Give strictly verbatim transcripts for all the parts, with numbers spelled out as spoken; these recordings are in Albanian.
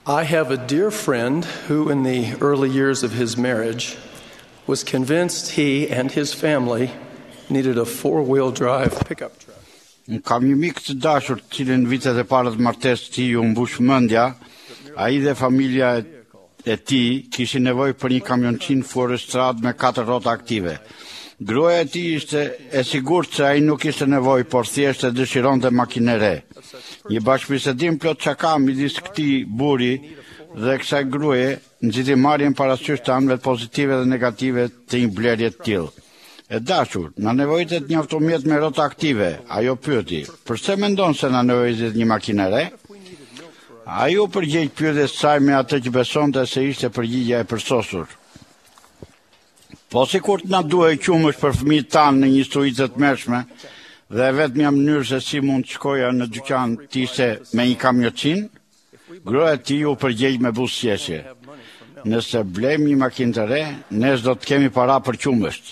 I have a dear friend who, in the early years of his marriage, was convinced he and his family needed a four-wheel drive pickup truck. Kam një mik të dashur, të cilin vitet e para të martesës së tij u mbush mendja, ai dhe familja e tij kishin nevojë për një kamionçin fuorëstrad me katër rrota aktive. Gruaja e tij ishte e sigurt se ai nuk kishte nevojë, por thjesht e dëshironte makinë e re. Një bashkëbisedim plot çaka midis këtij buri dhe kësaj gruaje nxiti marrjen parasysh të anëve pozitive dhe negative të një blerje të tillë. E dashur, na nevojitet një automjet me rrota aktive, ajo pyeti, pse mendon se na nevojitet një makinë e re? Ai u përgjigj pyetjes së saj me atë që besonte se ishte përgjigjja e përsosur. Po sikur të na duhej qumësh për fëmijët tanë në një instruicë të mërshme, dhe e vetmja mënyrë se si mund të shkoja në dyqan të ishte me një kamionçin, gruaja e tij u përgjigj me buzëqeshje. Nëse blejmë një makinë të re, ne s'do të kemi para për qumësht.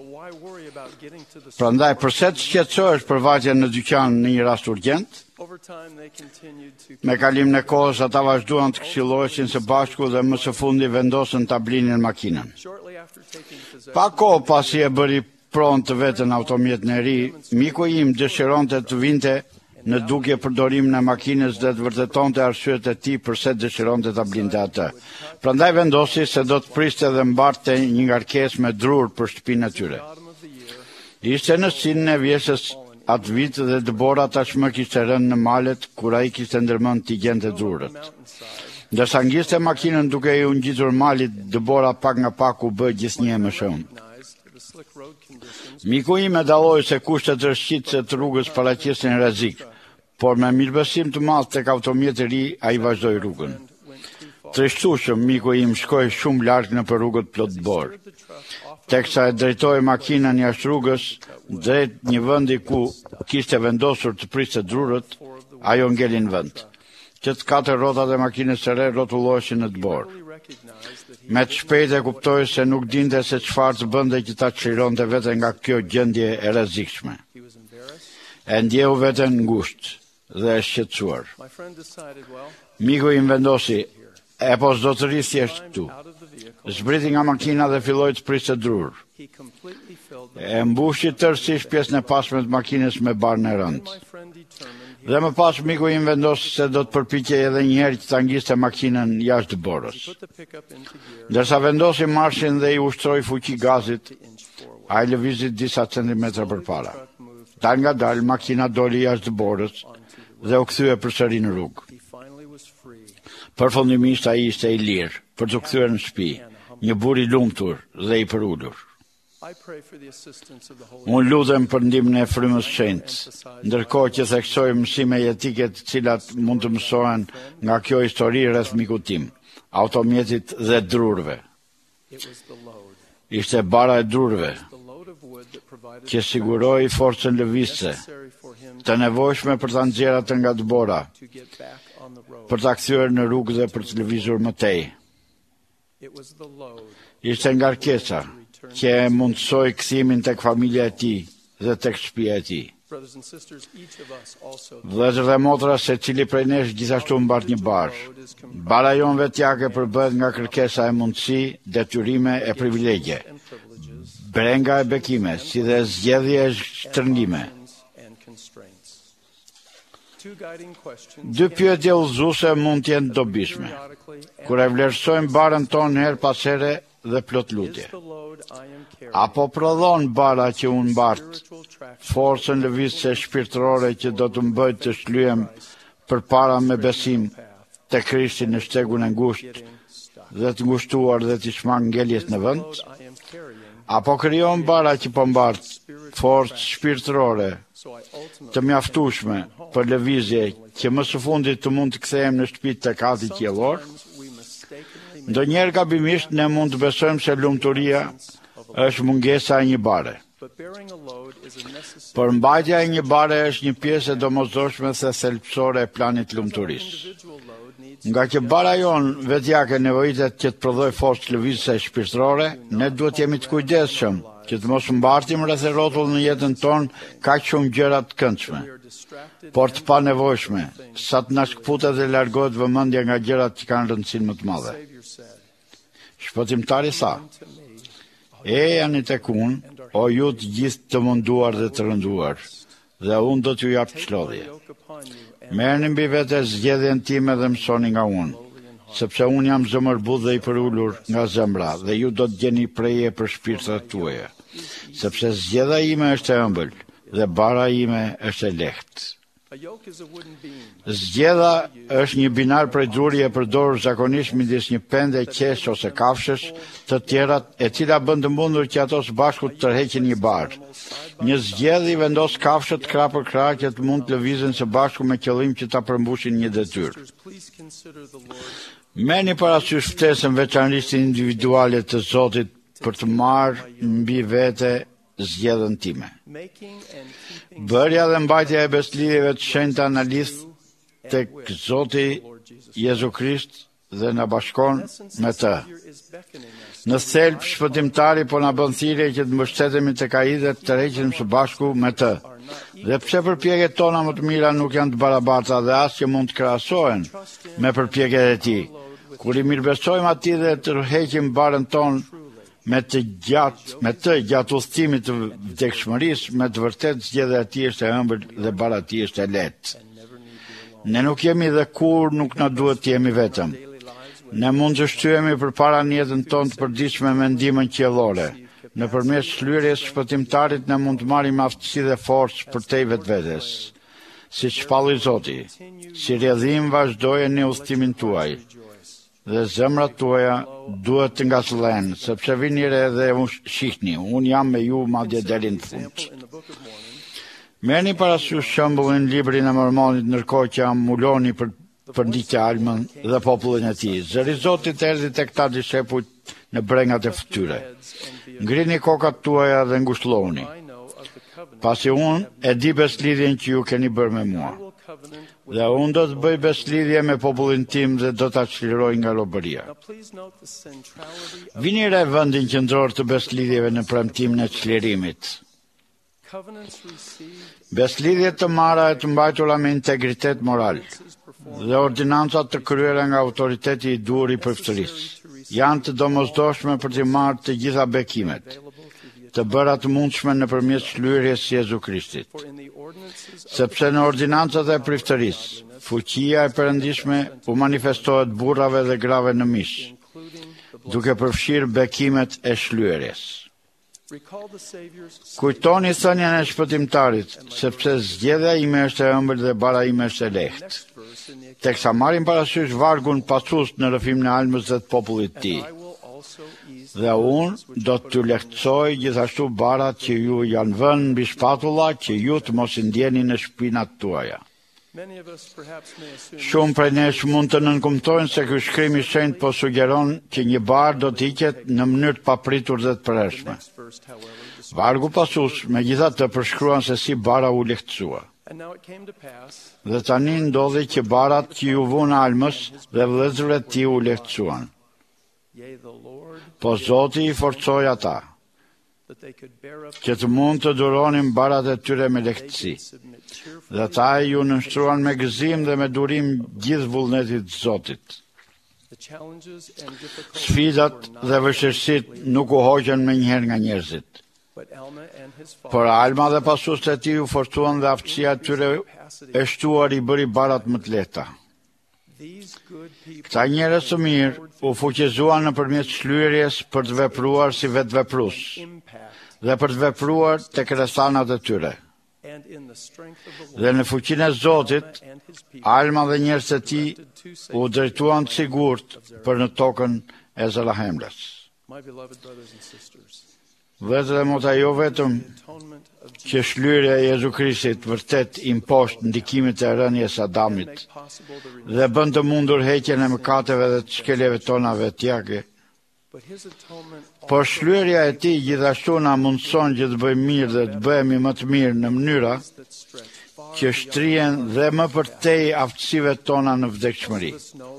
Prandaj pse të shqetësohesh për vajtjen në dyqan në një rast urgjent? Me kalimin e kohës ata vazhduan të këshilloheshin së bashku dhe më së fundi vendosën ta blinin makinën. Pa kohë pasi e bëri pronë të vetën automjetin e ri, miku im dëshironte të vinte në dukje përdorimin e makinës dhe të vërtetonte arsyet e tij pse dëshironte ta blinte atë. Prandaj vendosi se do të priste dhe mbarte një ngarkesë me drur për shtëpinë e tyre. Ishte në sinën e vjesës atë vit dhe Debora tashmë kishte rënë në malet kur ai kishte ndërmend t'i gjente drurët. Ndërsa ngjiste makinën duke i u ngjitur malit, Debora pak nga pak u bë gjithnjë më shumë. Miku im e dalloi se kushtet rreshqitëse të rrugës paraqesin rrezik, por me mirëbesim të madh tek automjeti i ri ai vazhdoi rrugën. Trishtueshëm, miku im shkoi shumë larg nëpër rrugët plot borë. Teksa e drejtoi makinën jashtë rrugës, drejt një vendi ku kishte vendosur të priste drurët, ajo ngeli në vend. Që të katër rrotat e makinës së re rrotulloheshin në të borë. Me të shpejtë e kuptoi se nuk dinte se çfarë të bënte që ta çlironte veten nga kjo gjendje e rrezikshme. E ndjeu veten ngushtë dhe e shqetësuar. Miku im vendosi, e po s'do të rri thjesht këtu. Zbriti nga makina dhe filloi të priste drur. E mbushi tërësisht pjesën e pasme të makinës me barën e rëndë. Dhe më pas miku im vendosi se do të përpiqej edhe një herë që ta ngjiste makinën jashtë borës. Ndërsa vendosi marshin dhe i ushtroi fuqi gazit, ai lëvizi disa centimetra përpara. Dal nga dal makina doli jashtë borës dhe u kthye përsëri në rrugë. Përfundimisht ai ishte i lirë për të kthyer në shtëpi, një burr i lumtur dhe i përulur. Unë lutem për ndihmën e frymës së shenjtë, ndërkohë që theksoj mësime jetike të cilat mund të mësohen nga kjo histori rreth mikut tim, automjetit dhe drurëve. Ishte bara e drurëve që siguroi forcën lëvizëse, të nevojshme për ta nxjerrë atë nga Debora, për ta kthyer në rrugë dhe për të lëvizur më tej. Ishte ngarkesa që e mundsoi kthimin tek familja e tij dhe tek shtëpia e tij. Vëllezër dhe motra, secili prej nesh gjithashtu mbart një barë. Bara jon vetjake përbëhet nga kërkesa e mundësi, detyrime e privilegje, brenga e bekime, si dhe zgjedhje e shtrëngime. Dy pyetje udhëzuese mund të jenë dobishme. Kur e vlerësojmë barën tonë her pas here dhe plot lutje. Apo prodhon bara që unë mbart forcën lëvizëse shpirtërore që do të më bëjë të shlyhem përpara me besim te Krishti në shtegun e ngushtë dhe të ngushtuar dhe të shmang ngeljes në vend? Apo krijon bara që po mbart forcë shpirtërore të mjaftueshme për lëvizje që më së fundit të mund të kthehem në shtëpitë të Ati qiellor? Ndonjëherë gabimisht ne mund të besojmë se lumturia është mungesa e një bare. Por mbajtja e një bare është një pjesë e domosdoshme dhe thelbësore e planit lumturisë. Nga që bara jon vetjake nevojitet që të prodhoj forcë lëvizëse shpirtërore, ne duhet jemi të kujdesshëm që të mos mbartim rreth e rrotull në jetën tonë kaq shumë gjëra të këndshme, por të panevojshme, sa të na shkputet dhe largohet vëmendja nga gjërat që kanë rëndësinë më të madhe. Shpëtimtari tha: "E jani tek unë, o ju të gjithë të munduar dhe të rënduar, dhe unë do t'ju jap çlodhje. Merrni mbi vete zgjedhjen time dhe mësoni nga unë, sepse unë jam zemërbut dhe i përulur nga zemra, dhe ju do të gjeni preje për shpirtrat tuaja, sepse zgjedha ime është e ëmbël dhe bara ime është e lehtë." Zgjedha është një binar prej druri e përdorur zakonisht midis një pende, qesh ose kafshësh të tjerat, e cila bën të mundur që ato së bashku të tërheqin një barë. Një zgjedh i vendos kafshët krah për krah që të mund të lëvizin së bashku me qëllim që ta përmbushin një detyrë. Merrni parasysh ftesën veçanërisht individuale të Zotit për të marrë mbi vete zgjedhjen time. Bërja dhe mbajtja e beslidhjeve të shenjta na lidh tek Zoti Jezu Krisht dhe na bashkon me të. Në thelb, shpëtimtari po na bën thirrje që të mbështetemi tek ai dhe të tërheqim së bashku me të. Dhe pse përpjekjet tona më të mira nuk janë të barabarta dhe as që mund të krahasohen me përpjekjet e tij. Kur i mirëbesojmë atij dhe tërheqim barën tonë me të gjatë, me të gjatë udhëtimit të vdekshmërisë, me të vërtetë zgjedhja e tij është e ëmbël dhe bara e tij është e lehtë. Ne nuk jemi dhe kur nuk na duhet të jemi vetëm. Ne mund të shtyhemi përpara në jetën tonë të përditshme me ndihmën qiellore. Nëpërmjet shlyerjes shpëtimtarit ne mund të marrim aftësi dhe forcë për te vetvetes. Siç shpalli Zoti, si rrjedhim vazhdoje në udhëtimin tuaj. Dhe zemrat tuaja duhet të ngacëllen, sepse vini re dhe unë shihni, unë jam me ju madje deri në fund. Merrni parasysh shembullin librin e Mormonit ndërkohë që ambuloni për për ndiqja Almën dhe popullin e tij. Zëri i Zotit erdhi tek ta dishepujt në brengat e fytyre. Ngrini kokat tuaja dhe ngushëlloni, pasi unë e di beslidhjen që ju keni bërë me mua. Dhe unë do të bëj beslidhje me popullin tim dhe do ta çliroj nga robëria. Vini re vendin qendror të beslidhjeve në premtimin e çlirimit. Beslidhjet të marra e të mbajtura me integritet moral dhe ordinancat të kryera nga autoriteti i duhur i përftërisë janë të domosdoshme për të marrë të gjitha bekimet, të bëra të mundshme nëpërmjet shlyerjes së Jezu Krishtit. Sepse në ordinancat e priftërisë, fuqia e perëndishme u manifestohet burrave dhe grave në mish, duke përfshirë bekimet e shlyerjes. Kujtoni thënien e shpëtimtarit, sepse zgjedhja ime është e ëmbël dhe bara ime është e lehtë. Teksa marrim parasysh vargun pasues në rrëfimin e almës dhe të popullit të tij. Dhe unë do t'ju lehtësoj gjithashtu barat që ju janë vënë mbi shpatulla, që ju të mos i ndjeni në shpinat tuaja. Shumë prej nesh mund të nënkumtojnë se ky shkrim i shenjtë po sugjeron që një bar do të hiqet në mënyrë të papritur dhe të përhershme. Vargu pasues megjithatë përshkruan se si bara u lehtësua. Dhe tani ndodhi që barat që ju vunë almës dhe vëllezërve të tij u lehtësuan. Po Zoti i forcoi ata që të mund të duronin barat e tyre me lehtësi. Dhe ata ju nënshtruan me gëzim dhe me durim gjithë vullnetit të Zotit. Sfidat dhe vështirësitë nuk u hoqën me njëherë nga njerëzit. Por Alma dhe pasuesit e tij u forcuan dhe aftësia e tyre e shtuar i bëri barat më të lehta. Këta njerëz të mirë u fuqizuan nëpërmjet shlyerjes për të vepruar si vetveprus dhe për të vepruar tek rrethanat e tyre. Dhe në fuqinë e Zotit, Alma dhe njerëzit e tij u drejtuan të sigurt për në tokën e Zarahemrës. Vëllezër dhe motra, jo vetëm që shlyerja e Jezu Krishtit vërtet impost ndikimit e rënies së Adamit dhe bën të mundur heqjen e mëkateve dhe të shkeljeve tona vetjake, por shlyerja e tij gjithashtu na mundson që të bëjmë mirë dhe të bëhemi më të mirë në mënyra që shtrihen dhe më përtej aftësive tona në vdekshmëri.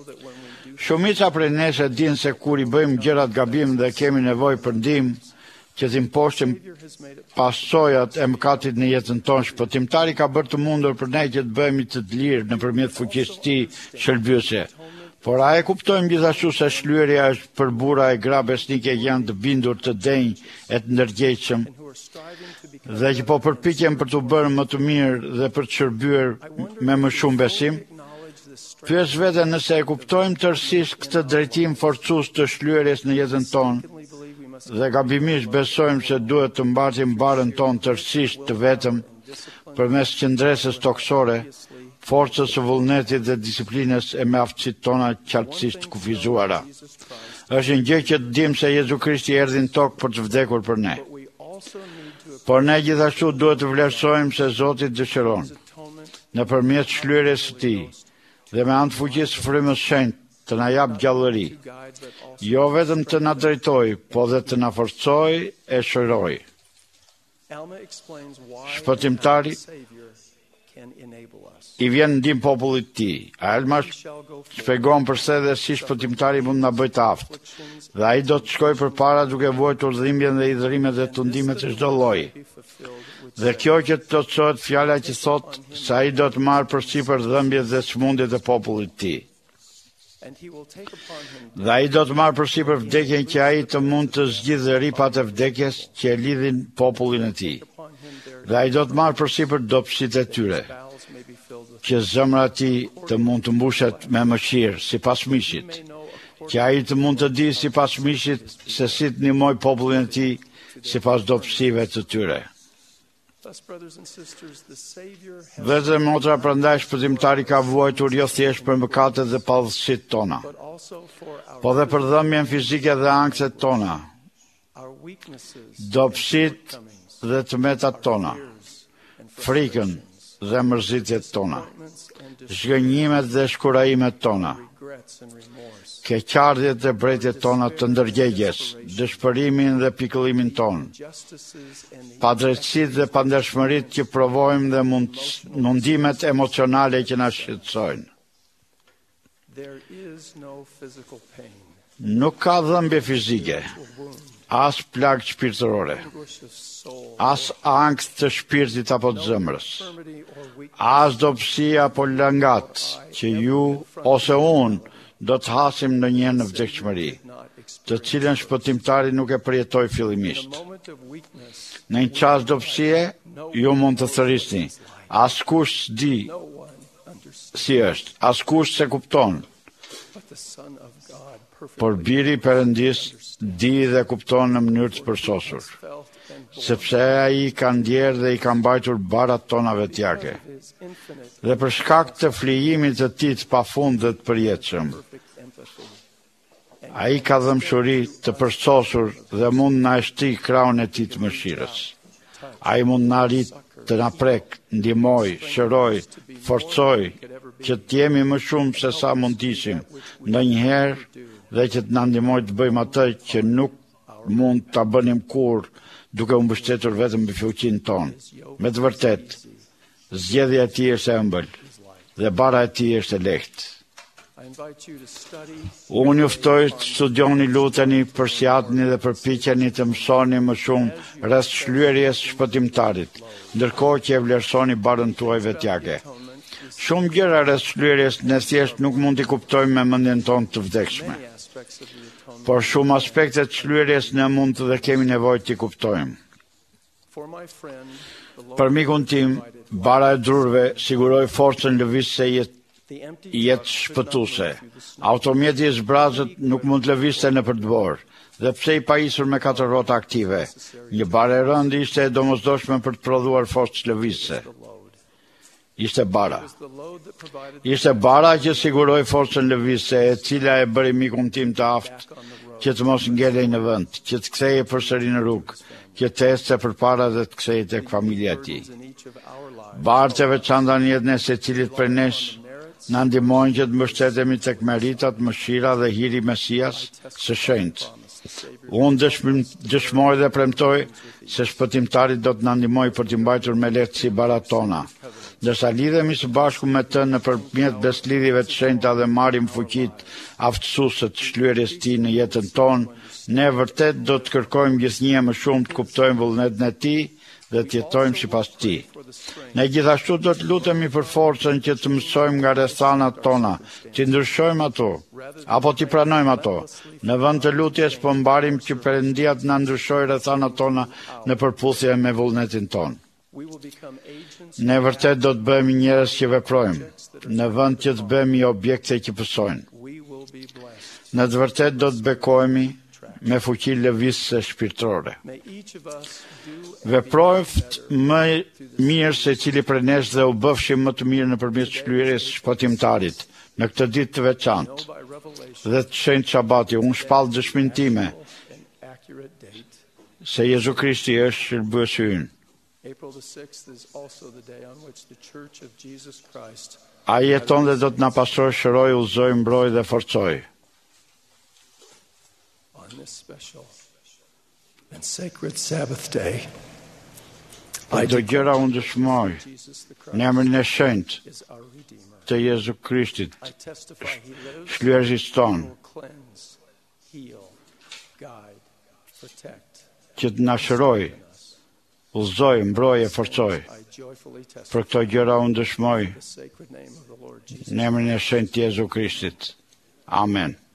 Shumica prej nesh e dinë se kur i bëjmë gjërat gabim dhe kemi nevojë për ndihmë, që t'imposhtim pasojat e mëkatit në jetën tonë. Shpëtimtari ka bërë të mundur për ne që të bëhemi të të lirë nëpërmjet fuqisë së tij shërbëse. Por a e kuptojmë gjithashtu se shlyerja është për burra e gra besnike janë të bindur, të denj e të ndërgjegjshëm dhe që po përpiqen për të bërë më të mirë dhe për të shërbyer me më shumë besim? Pyes veten nëse e kuptojmë tërësisht këtë drejtim forcues të shlyerjes në jetën tonë dhe gabimisht besojmë se duhet të mbartim barën tonë tërësisht të vetëm përmes qëndresës toksore, forcës së vullnetit dhe disiplinës e me aftësitë tona qartësisht kufizuara. Është një gjë që të dimë se Jezu Krishti erdhi në tokë për të vdekur për ne. Por ne gjithashtu duhet të vlerësojmë se Zoti dëshiron, nëpërmjet shlyerjes së tij dhe me anë të fuqisë së frymës shenjtë, të na jap gjallëri, jo vetëm të na drejtoj, po dhe të na forcoj e shëroj. Shpëtimtari i vjen ndim popullit të tij. Alma shpjegon përse dhe si shpëtimtari mund na bëjë të aftë. Dhe ai do të shkojë përpara duke vuajtur dhimbjen dhe idhërimet dhe tundimet e çdo lloji. Dhe kjo që të plotësohet fjala që thotë se ai do të marrë përsipër dhëmbjet dhe sëmundjet e popullit të tij. Dhe ai do të marrë përsipër vdekjen që ai të mund të zgjidhë ripat e vdekjes që e lidhin popullin e tij. Dhe ai do të marrë përsipër dobësitë e tyre, që zemra e tij të mund të mbushet me mëshirë sipas miqit, që ai të mund të di sipas miqit se si të ndihmoj popullin e tij sipas dobësive të tyre. Dhe dhe motra, prandaj shpëtimtari ka vuajtur jo thjesht për mëkatet dhe padhësitë tona, po dhe për dhëmbjen fizike dhe ankset tona, dobësitë dhe tmetat tona, frikën dhe mërzitjet tona, zhgënjimet dhe shkurajimet tona, keqardhjet dhe brejtjet tona të ndërgjegjes, dëshpërimin dhe pikëllimin ton, padrejtësitë dhe pandershmëritë që provojmë dhe mund, mundimet emocionale që na shqetësojnë. Nuk ka dhëmbje fizike, as plagë shpirtërore, as angst të shpirtit apo të zemrës, as dobësi apo lëngat që ju ose unë do të hasim në një në vdekshmëri, të cilën shpëtimtari nuk e përjetoi fillimisht. Në një çast dobësie, ju mund të thërrisni, askush s'di si është, askush se kupton, por biri i Perëndis di dhe kupton në mënyrë të përsosur, sepse ai ka ndjerë dhe i ka mbajtur barat tona vetjake. Dhe për shkak të flijimit të tij të pafund dhe të përjetshëm, ai ka dëmshuri të përsosur dhe mund na shti krahun e tij të mëshirës. Ai mund na arrit të na prek, ndihmoj, shëroj, forcoj që të jemi më shumë se sa mund të ishim ndonjëherë dhe që të na ndihmoj të bëjmë atë që nuk mund ta bënim kurrë duke u mbështetur vetëm mbi fuqinë tonë. Me të vërtetë, zgjedhja e tij është e ëmbël dhe bara e tij është e lehtë. Unë ju ftoj të studioni, luteni, përsjatni dhe përpiqeni të mësoni më shumë rreth shlyerjes së shpëtimtarit, ndërkohë që e vlerësoni barën tuaj vetjake. Shumë gjëra rreth shlyerjes ne thjesht nuk mund t'i kuptojmë me mendjen tonë të vdekshme. Por shumë aspekte të shlyerjes ne mund të dhe kemi nevojë t'i kuptojmë. Për mikun tim, bara e drurve siguroi forcën lëvizëse jetë jetë shpëtuese. Automjeti i zbrazët nuk mund të lëvizte nëpër dvor, dhe pse i pajisur me katër rrota aktive, një barë e rëndë ishte e domosdoshme për të prodhuar forcë lëvizëse. Ishte bara. Ishte bara që siguroi forcën lëvizëse, e cila e bëri mikun tim të aftë që të mos ngelej në vend, që të kthehej përsëri në rrugë, që të ecte përpara dhe të kthehej tek familja e tij. Barët e veçanta në jetën e secilit prej nesh na ndihmojnë që të mbështetemi tek meritat, mëshira dhe hiri i Mesias së shenjtë. Unë dëshmoj dhe premtoj se shpëtimtari do të na ndihmojë për të mbajtur me lehtësi barat tona, ndërsa lidhemi së bashku me të nëpërmjet beslidhjeve të shenjta dhe marrim fuqitë aftësuese të shlyerjes së tij në jetën tonë, ne vërtet do të kërkojmë gjithnjë më shumë të kuptojmë vullnetin e tij dhe të jetojmë sipas tij. Ne gjithashtu do të lutemi për forcën që të mësojmë nga rrethanat tona, të ndryshojmë ato, apo të pranojmë ato. Në vend të lutjes po mbarim që Perëndia të na ndryshojë rrethanat tona në përputhje me vullnetin ton. Ne vërtet do të bëhemi njerëz që veprojmë, në vend që të bëhemi objekte që pësojnë. Në të vërtet do të bekohemi me fuqi lëvizëse shpirtërore. Veproft më mirë se cili prej nesh dhe u bëfshim më të mirë nëpërmjet shlyerjes së shpëtimtarit në këtë ditë të veçantë dhe të shenjtë Shabati. Unë shpall dëshminë time se Jezu Krishti është shërbësi ynë. Ai jeton dhe do të na pastrojë, shërojë, udhëzojë, mbrojë dhe forcojë. This special and sacred Sabbath day, I do gjëra unë dëshmoj në emrin e shenjtë të Jezu Krishtit, shlyerësit ton, që të na shërojë, udhëzojë, mbrojë e forcojë. Për këto gjëra unë dëshmoj në emrin e shenjtë të Jezu Krishtit. Amen.